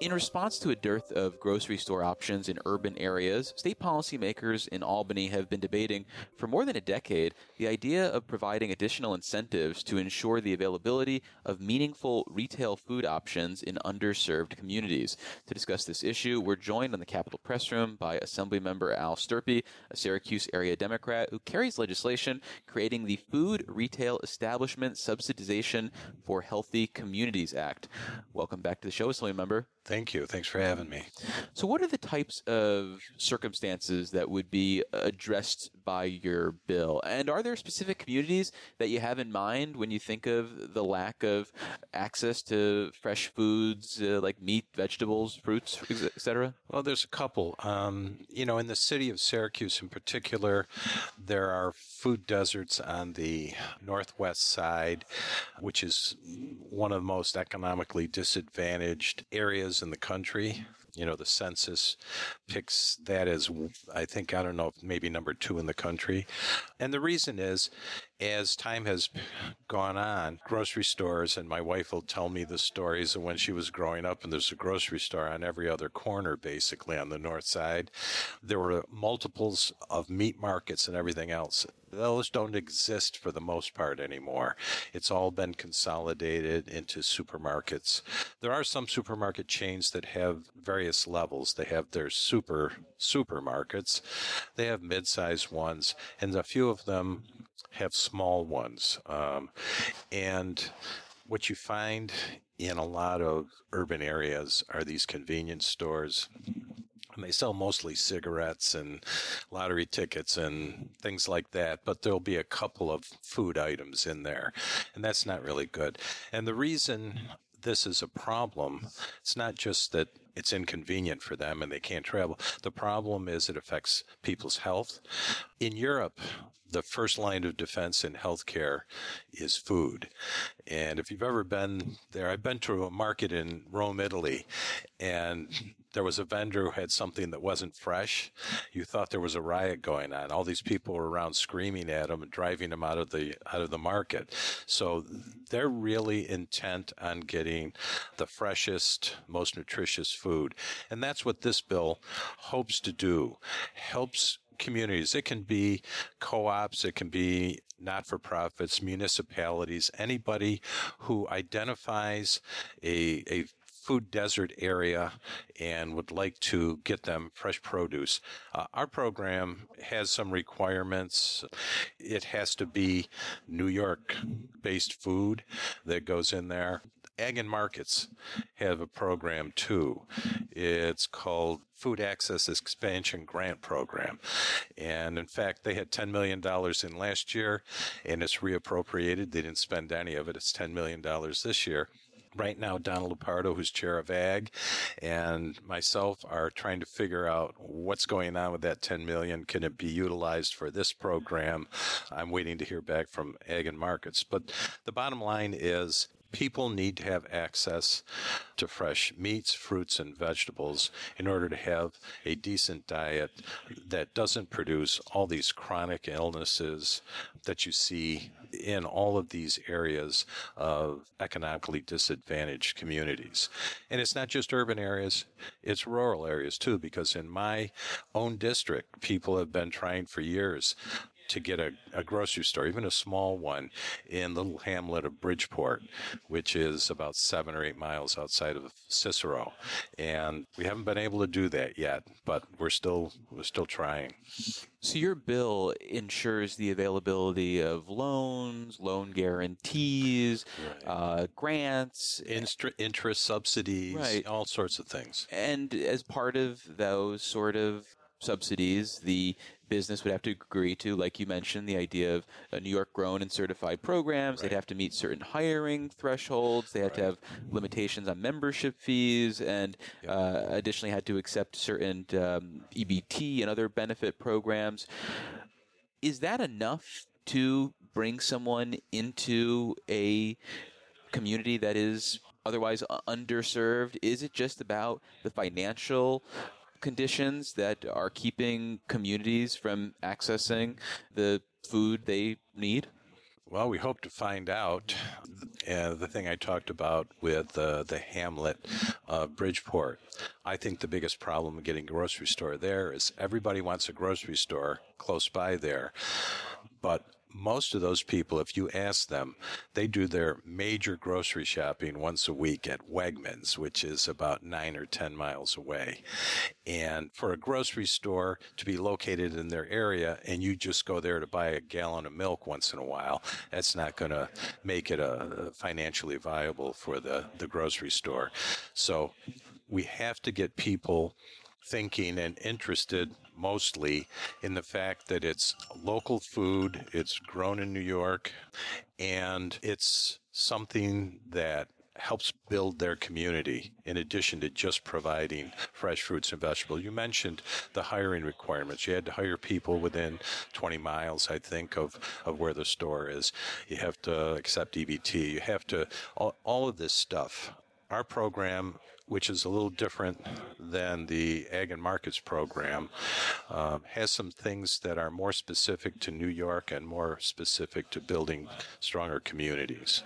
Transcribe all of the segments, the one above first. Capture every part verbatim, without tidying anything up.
In response to a dearth of grocery store options in urban areas, state policymakers in Albany have been debating for more than a decade the idea of providing additional incentives to ensure the availability of meaningful retail food options in underserved communities. To discuss this issue, we're joined on the Capitol Press Room by Assemblymember Al Sturpey, a Syracuse area Democrat who carries legislation creating the Food Retail Establishment Subsidization for Healthy Communities Act. Welcome back to the show, Assemblymember. Thank you. Thanks for having me. So what are the types of circumstances that would be addressed by your bill? And are there specific communities that you have in mind when you think of the lack of access to fresh foods uh, like meat, vegetables, fruits, et cetera? Well, there's a couple. Um, you know, in the city of Syracuse in particular, there are food deserts on the northwest side, which is one of the most economically disadvantaged areas in the country. You know, the census picks that as, I think, I don't know, maybe number two in the country. And the reason is, as time has gone on, grocery stores, and my wife will tell me the stories of when she was growing up, and there's a grocery store on every other corner, basically, on the north side. There were multiples of meat markets and everything else. Those don't exist for the most part anymore. It's all been consolidated into supermarkets. There are some supermarket chains that have various levels. They have their super supermarkets. They have mid-sized ones, and a few of them have small ones. Um, and what you find in a lot of urban areas are these convenience stores. And they sell mostly cigarettes and lottery tickets and things like that, but there'll be a couple of food items in there, and that's not really good. And the reason this is a problem, it's not just that it's inconvenient for them and they can't travel. The problem is it affects people's health. In Europe, the first line of defense in healthcare is food. And if you've ever been there, I've been to a market in Rome, Italy, and there was a vendor who had something that wasn't fresh. You thought there was a riot going on. All these people were around screaming at him and driving him out of the out of the market. So they're really intent on getting the freshest, most nutritious food. And that's what this bill hopes to do. Helps communities. It can be co-ops, it can be not-for-profits, municipalities, anybody who identifies a, a food desert area and would like to get them fresh produce. Uh, our program has some requirements. It has to be New York-based food that goes in there. Ag and Markets have a program too. It's called Food Access Expansion Grant Program. And in fact, they had ten million dollars in last year, and it's reappropriated. They didn't spend any of it. It's ten million dollars this year. Right now, Donald Lupardo, who's chair of Ag, and myself are trying to figure out what's going on with that ten million dollars. Can it be utilized for this program? I'm waiting to hear back from Ag and Markets. But the bottom line is people need to have access to fresh meats, fruits, and vegetables in order to have a decent diet that doesn't produce all these chronic illnesses that you see in all of these areas of economically disadvantaged communities. And it's not just urban areas, it's rural areas too, because in my own district, people have been trying for years to get a, a grocery store, even a small one, in the little hamlet of Bridgeport, which is about seven or eight miles outside of Cicero. And we haven't been able to do that yet, but we're still we're still trying. So your bill ensures the availability of loans, loan guarantees, right. uh, grants, Instra- interest subsidies, right. all sorts of things. And as part of those sort of subsidies, the business would have to agree to, like you mentioned, the idea of uh, New York grown and certified programs. Right. They'd have to meet certain hiring thresholds. They had right. to have limitations on membership fees, and yep. uh, additionally had to accept certain um, E B T and other benefit programs. Is that enough to bring someone into a community that is otherwise underserved? Is it just about the financial conditions that are keeping communities from accessing the food they need? Well, we hope to find out. Uh, the thing I talked about with uh, the hamlet of Bridgeport, I think the biggest problem in getting a grocery store there is everybody wants a grocery store close by there. But most of those people, if you ask them, they do their major grocery shopping once a week at Wegmans, which is about nine or ten miles away. And for a grocery store to be located in their area and you just go there to buy a gallon of milk once in a while, that's not going to make it uh, financially viable for the, the grocery store. So we have to get people thinking and interested mostly in the fact that it's local food, it's grown in New York, and it's something that helps build their community in addition to just providing fresh fruits and vegetables. You mentioned the hiring requirements. You had to hire people within twenty miles, I think, of, of where the store is. You have to accept E B T. You have to, all, all of this stuff. Our program, which is a little different than the Ag and Markets program, um, has some things that are more specific to New York and more specific to building stronger communities.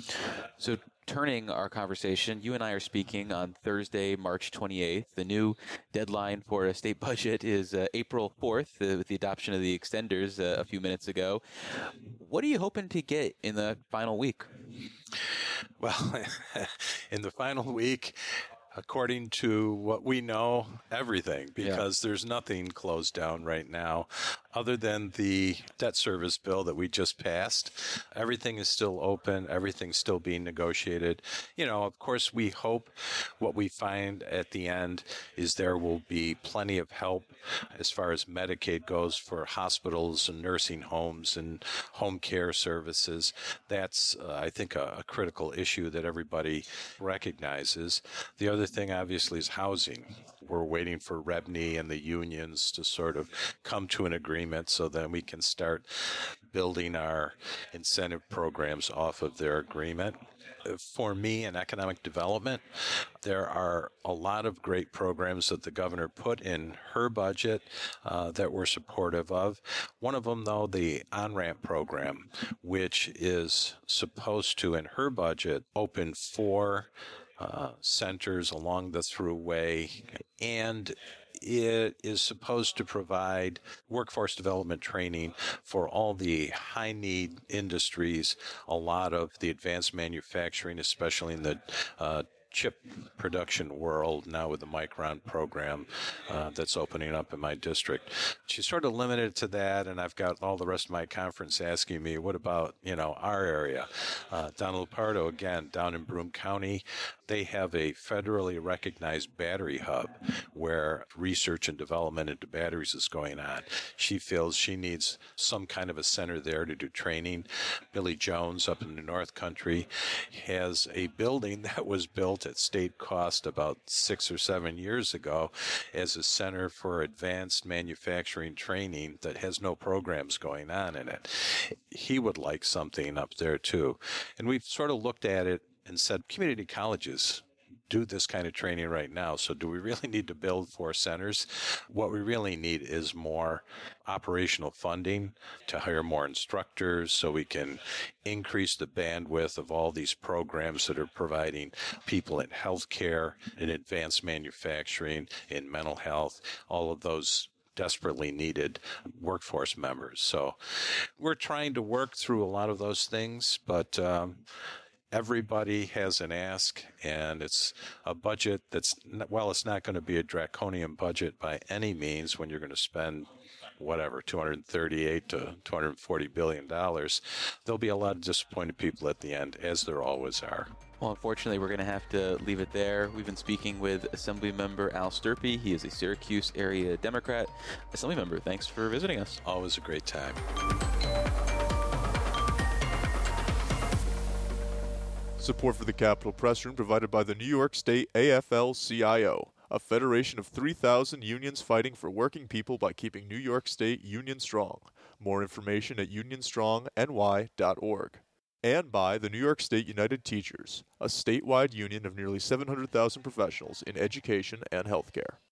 So turning our conversation, you and I are speaking on Thursday, March twenty-eighth. The new deadline for a state budget is uh, April fourth, uh, with the adoption of the extenders uh, a few minutes ago. What are you hoping to get in the final week? Well, in the final week, according to what we know, everything, because yeah. there's nothing closed down right now other than the debt service bill that we just passed. Everything is still open. Everything's still being negotiated. You know, of course, we hope what we find at the end is there will be plenty of help as far as Medicaid goes for hospitals and nursing homes and home care services. That's, uh, I think, a, a critical issue that everybody recognizes. The other thing, obviously, is housing. We're waiting for REBNY and the unions to sort of come to an agreement so then we can start building our incentive programs off of their agreement. For me, in economic development, there are a lot of great programs that the governor put in her budget uh, that we're supportive of. One of them, though, the on-ramp program, which is supposed to, in her budget, open four uh, centers along the thruway, and it is supposed to provide workforce development training for all the high-need industries, a lot of the advanced manufacturing, especially in the uh, chip production world now with the Micron program uh, that's opening up in my district. She's sort of limited to that, and I've got all the rest of my conference asking me, what about, you know, our area? Uh, Donald Pardo, again, down in Broome County, they have a federally recognized battery hub where research and development into batteries is going on. She feels she needs some kind of a center there to do training. Billy Jones up in the North Country has a building that was built at state cost about six or seven years ago as a center for advanced manufacturing training that has no programs going on in it. He would like something up there too. And we've sort of looked at it and said, community colleges do this kind of training right now. So do we really need to build four centers? What we really need is more operational funding to hire more instructors so we can increase the bandwidth of all these programs that are providing people in healthcare, in advanced manufacturing, in mental health, all of those desperately needed workforce members. So we're trying to work through a lot of those things, but um, everybody has an ask, and it's a budget that's, well, it's not going to be a draconian budget by any means when you're going to spend whatever, two hundred thirty-eight to two hundred forty billion dollars. There'll be a lot of disappointed people at the end, as there always are. Well, unfortunately, we're going to have to leave it there. We've been speaking with Assemblymember Al Sturpey. He is a Syracuse area Democrat. Assemblymember, thanks for visiting us. Always a great time. Support for the Capitol Press Room provided by the New York State A F L C I O, a federation of three thousand unions fighting for working people by keeping New York State union strong. More information at union strong n y dot org. And by the New York State United Teachers, a statewide union of nearly seven hundred thousand professionals in education and healthcare.